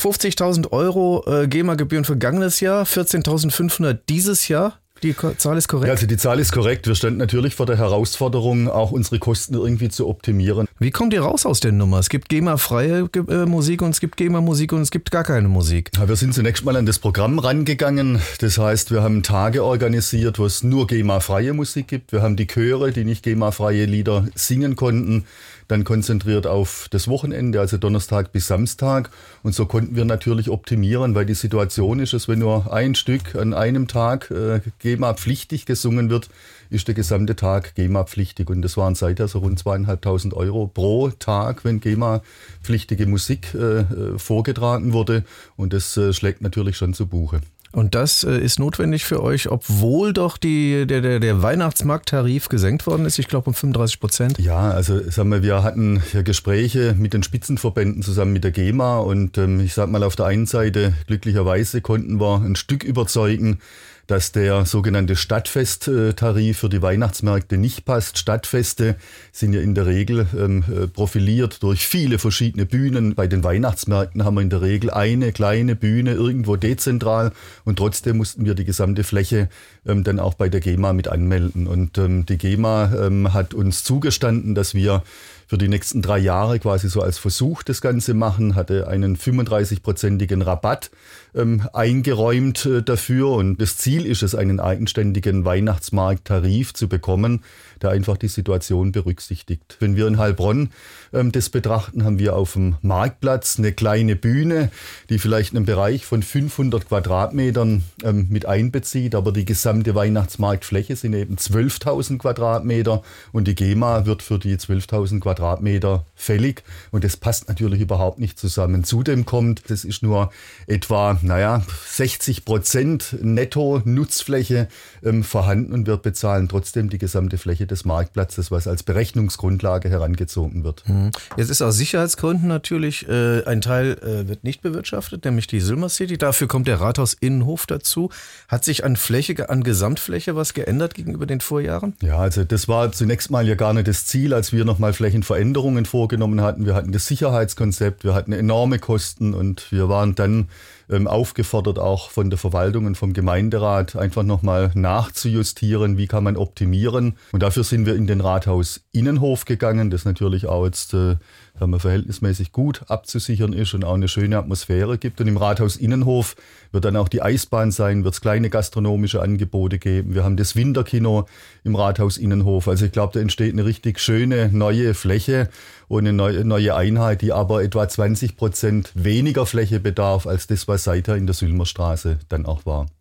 50.000 Euro GEMA-Gebühren vergangenes Jahr, 14.500 dieses Jahr. Die Zahl ist korrekt? Ja, also die Zahl ist korrekt. Wir standen natürlich vor der Herausforderung, auch unsere Kosten irgendwie zu optimieren. Wie kommt ihr raus aus der Nummer? Es gibt GEMA-freie Musik und es gibt GEMA-Musik und es gibt gar keine Musik. Ja, wir sind zunächst mal an das Programm rangegangen. Das heißt, wir haben Tage organisiert, wo es nur GEMA-freie Musik gibt. Wir haben die Chöre, die nicht GEMA-freie Lieder singen konnten, dann konzentriert auf das Wochenende, also Donnerstag bis Samstag. Und so konnten wir natürlich optimieren, weil die Situation ist, dass wenn nur ein Stück an einem Tag GEMA-pflichtig gesungen wird, ist der gesamte Tag GEMA-pflichtig. Und das waren seither so rund 2.500 Euro pro Tag, wenn GEMA-pflichtige Musik vorgetragen wurde. Und das schlägt natürlich schon zu Buche. Und das ist notwendig für euch, obwohl doch der Weihnachtsmarkttarif gesenkt worden ist, ich glaube um 35%. Ja, also sagen wir hatten ja Gespräche mit den Spitzenverbänden zusammen mit der GEMA und ich sag mal auf der einen Seite, glücklicherweise konnten wir ein Stück überzeugen, dass der sogenannte Stadtfesttarif für die Weihnachtsmärkte nicht passt. Stadtfeste sind ja in der Regel profiliert durch viele verschiedene Bühnen. Bei den Weihnachtsmärkten haben wir in der Regel eine kleine Bühne irgendwo dezentral und trotzdem mussten wir die gesamte Fläche dann auch bei der GEMA mit anmelden. Und die GEMA hat uns zugestanden, dass wir für die nächsten 3 Jahre quasi so als Versuch das Ganze machen, hatte einen 35-prozentigen Rabatt eingeräumt dafür. Und das Ziel ist es, einen eigenständigen Weihnachtsmarkttarif zu bekommen, der einfach die Situation berücksichtigt. Wenn wir in Heilbronn das betrachten, haben wir auf dem Marktplatz eine kleine Bühne, die vielleicht einen Bereich von 500 Quadratmetern mit einbezieht, aber die gesamte Weihnachtsmarktfläche sind eben 12.000 Quadratmeter und die GEMA wird für die 12.000 Quadratmeter fällig und das passt natürlich überhaupt nicht zusammen. Zudem kommt, das ist nur etwa 60% Netto-Nutzfläche vorhanden und wir bezahlen trotzdem die gesamte Fläche des Marktplatzes, was als Berechnungsgrundlage herangezogen wird. Jetzt ist aus Sicherheitsgründen natürlich ein Teil wird nicht bewirtschaftet, nämlich die Sülmer City. Dafür kommt der Rathaus-Innenhof dazu. Hat sich an Gesamtfläche was geändert gegenüber den Vorjahren? Ja, also das war zunächst mal ja gar nicht das Ziel, als wir nochmal Flächenveränderungen vorgenommen hatten. Wir hatten das Sicherheitskonzept, wir hatten enorme Kosten und wir waren dann aufgefordert, auch von der Verwaltung und vom Gemeinderat einfach nochmal nachzujustieren, wie kann man optimieren. Und dafür sind wir in den Rathaus-Innenhof gegangen, das natürlich auch jetzt verhältnismäßig gut abzusichern ist und auch eine schöne Atmosphäre gibt. Und im Rathaus-Innenhof wird dann auch die Eisbahn sein, wird es kleine gastronomische Angebote geben. Wir haben das Winterkino im Rathaus-Innenhof. Also ich glaube, da entsteht eine richtig schöne neue Fläche und eine neue Einheit, die aber etwa 20% weniger Fläche bedarf als das, was seither in der Sülmerstraße dann auch war.